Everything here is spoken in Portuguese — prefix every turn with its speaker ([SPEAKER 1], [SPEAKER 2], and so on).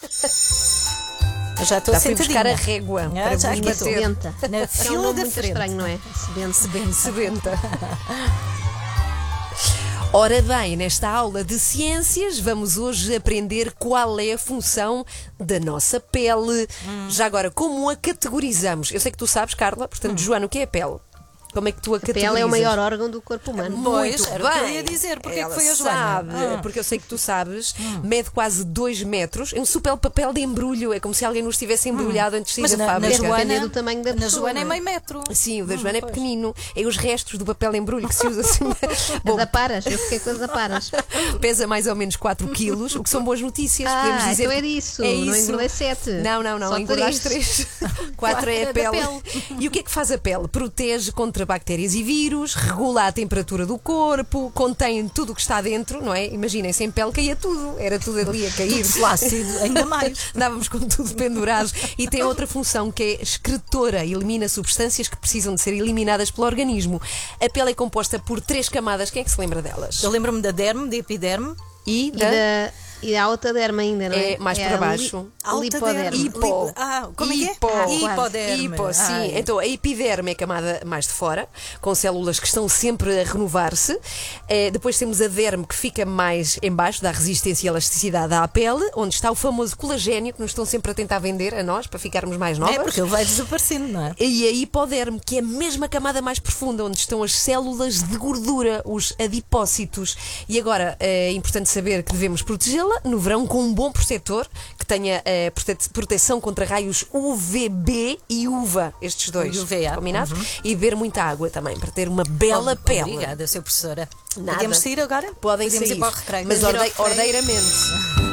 [SPEAKER 1] Já estou
[SPEAKER 2] Já fui buscar a
[SPEAKER 1] sentadinha.
[SPEAKER 2] régua
[SPEAKER 1] Ah,
[SPEAKER 2] para
[SPEAKER 1] já
[SPEAKER 2] vos
[SPEAKER 1] aqui estou.
[SPEAKER 2] bater.
[SPEAKER 3] Sebenta.
[SPEAKER 1] Na
[SPEAKER 3] É um
[SPEAKER 1] fila
[SPEAKER 3] nome
[SPEAKER 1] da
[SPEAKER 3] muito
[SPEAKER 1] frente.
[SPEAKER 3] estranho, não é? Sebenta.
[SPEAKER 2] Sebenta. Ora bem, nesta aula de ciências vamos hoje aprender qual é a função da nossa pele. Já agora, como a categorizamos? Eu sei que tu sabes, Carla, portanto, Joana, o que é a pele? Como é que tu a
[SPEAKER 3] A
[SPEAKER 2] categorizas?
[SPEAKER 3] pele é o maior órgão do corpo humano.
[SPEAKER 1] Pois,
[SPEAKER 2] Muito
[SPEAKER 1] era o que eu
[SPEAKER 2] bem.
[SPEAKER 1] ia dizer. Porquê
[SPEAKER 2] Ela
[SPEAKER 1] que foi a Joana?
[SPEAKER 2] sabe, porque eu sei que tu sabes, mede quase 2 metros, é um super papel de embrulho, é como se alguém nos tivesse embrulhado antes de
[SPEAKER 1] Mas
[SPEAKER 2] sair da
[SPEAKER 1] na
[SPEAKER 2] fábrica.
[SPEAKER 3] Joana-
[SPEAKER 1] Joana,
[SPEAKER 3] Depende do tamanho da
[SPEAKER 1] na
[SPEAKER 3] pessoa,
[SPEAKER 1] Joana é
[SPEAKER 3] não é?
[SPEAKER 1] meio metro.
[SPEAKER 2] Sim, o da Joana é
[SPEAKER 1] pois.
[SPEAKER 2] pequenino. É os restos do papel de embrulho que se usa assim. Bom,
[SPEAKER 3] As aparas, eu fiquei com as aparas.
[SPEAKER 2] pesa mais ou menos 4 quilos, o que são boas notícias. Podemos dizer
[SPEAKER 3] então é
[SPEAKER 2] que
[SPEAKER 3] disso.
[SPEAKER 2] é
[SPEAKER 3] Não
[SPEAKER 2] isso.
[SPEAKER 3] engordei 7.
[SPEAKER 2] Não, engordaste 3. 4 é a
[SPEAKER 1] da
[SPEAKER 2] pele.
[SPEAKER 1] pele.
[SPEAKER 2] E o que é que faz a pele? Protege contra bactérias e vírus, regula a temperatura do corpo, contém tudo o que está dentro, não é? Imaginem, sem pele caía tudo, era tudo ali a cair.
[SPEAKER 1] Flácido, ainda mais.
[SPEAKER 2] Andávamos com tudo pendurado. E tem outra função que é excretora, elimina substâncias que precisam de ser eliminadas pelo organismo. A pele é composta por 3 camadas, quem é que se lembra delas?
[SPEAKER 1] Eu lembro-me da derme, da epiderme.
[SPEAKER 2] E
[SPEAKER 3] E a alta derma ainda, não é?
[SPEAKER 2] É mais para baixo.
[SPEAKER 3] A lipoderme.
[SPEAKER 2] Hipo.
[SPEAKER 1] Como é que é?
[SPEAKER 2] Hipo.
[SPEAKER 1] Hipoderme.
[SPEAKER 2] Hipo, sim.
[SPEAKER 1] Ai.
[SPEAKER 2] Então a epiderme é a camada mais de fora, com células que estão sempre a renovar-se. Depois temos a derme que fica mais em baixo, dá resistência e elasticidade à pele, onde está o famoso colagénio que nos estão sempre a tentar vender a nós para ficarmos mais novas.
[SPEAKER 1] É porque ele vai desaparecendo, não é?
[SPEAKER 2] E a hipoderme, que é a mesma camada mais profunda, onde estão as células de gordura, os adipócitos. E agora é importante saber que devemos protegê-la no verão com um bom protetor que tenha proteção contra raios UVB e UVA, estes dois.
[SPEAKER 1] UVA.
[SPEAKER 2] Combinado? E beber muita água também, para ter uma bela pele.
[SPEAKER 1] Obrigada, Sra. Professora.
[SPEAKER 2] Nada.
[SPEAKER 1] Podemos sair agora?
[SPEAKER 2] Podem
[SPEAKER 1] Podemos
[SPEAKER 2] sair,
[SPEAKER 1] ir para o recreio.
[SPEAKER 2] mas
[SPEAKER 1] Podemos ir ao recreio?
[SPEAKER 2] ordeiramente.